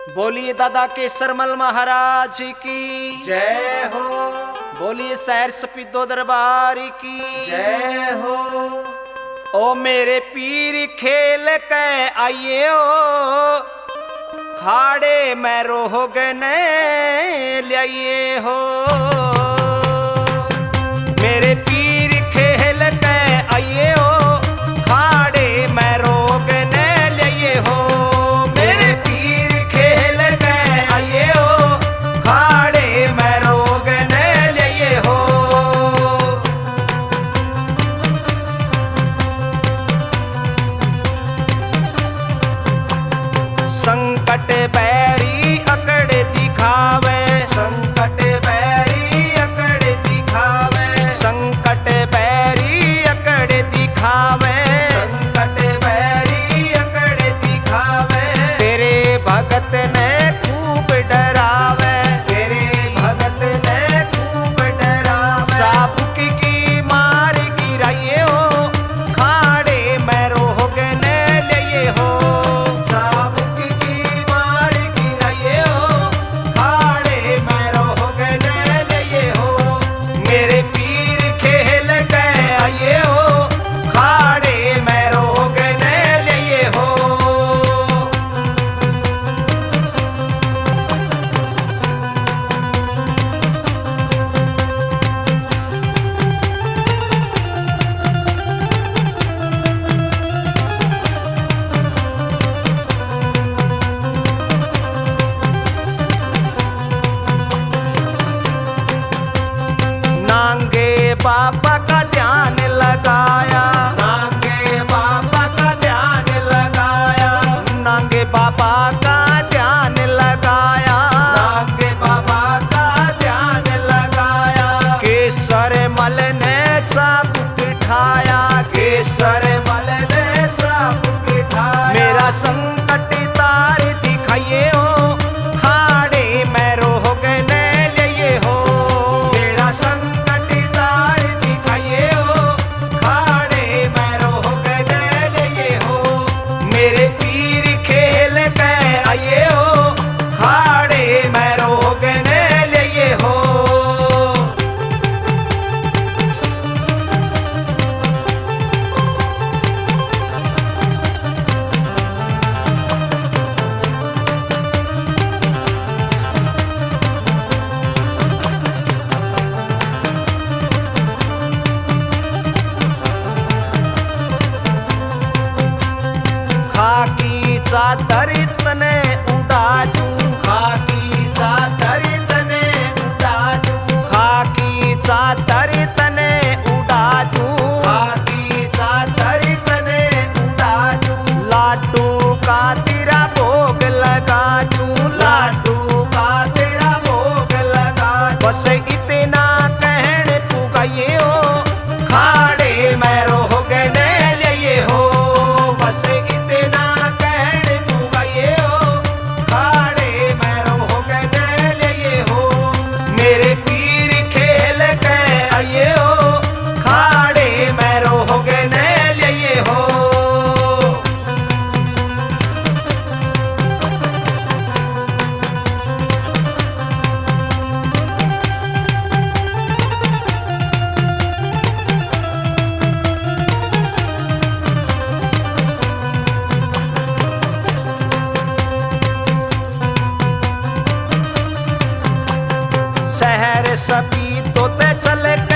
बोलिए दादा केसरमल महाराज की जय हो। बोलिए शहर सपीदो दरबार की जय हो। ओ मेरे पीर खेल के आइए ओ खाड़े में रोहगने लियाइए हो। मेरे पीर खेल के आइए ओ खाड़े में रोहगने लियाइए हो। मेरे पीर खेल के आइए ओ खाड़े में रोहगने लियाइए हो। संकट बैरी अकड़ दिखावे, संकट बैरी अकड़ दिखावे, संकट बैरी अकड़ दिखावे, संकट बैरी अकड़ दिखावे। तेरे भगत ने खूब डरावे, तेरे भगत ने खूब डरावे। साबुक की मार गिराइए हो खाड़े में रोहगने लिए हो। साबुक की मार गिराइए हो खाड़े में रोहगने लिए हो। मेरे पीर खेल के आइए हो खाड़े में रोहगने लिए हो। नांगे बाबा का ध्यान लगाया, नांगे बाबा का ध्यान लगाया, नांगे बाबा का ध्यान लगाया। नांगे बाबा का ध्यान लगाया। केसर मल ने चाबुक ठाया, केसर मल ने चाबुक ठाया। मेरा संकट तार दिखाइए हो खाड़े में रोहगने लिए हो। मेरा संकट तार दिखाइए हो खाड़े में रोहगने लिए हो। मेरे पीर खेल के आइए हो खाड़े में रोहगने लिए हो। खाकी चादर तने उड़ा दूं, खाकी चादर तने उड़ा दूं, खाकी चादर तने उड़ा दूं। खाकी चादर तने उड़ा दूं। लाडू का तेरा भोग लगा दूं, लाडू का तेरा भोग लगा दूं। बस इतना कहने पुगाइए हो खाड़े में रोहगने लिए हो। बस इतना कहने पुगाइए हो खाड़े में रोहगने लिए हो। मेरे पीर खेल के आइए हो खाड़े में रोहगने लिए हो। शहर सभी तो ते चले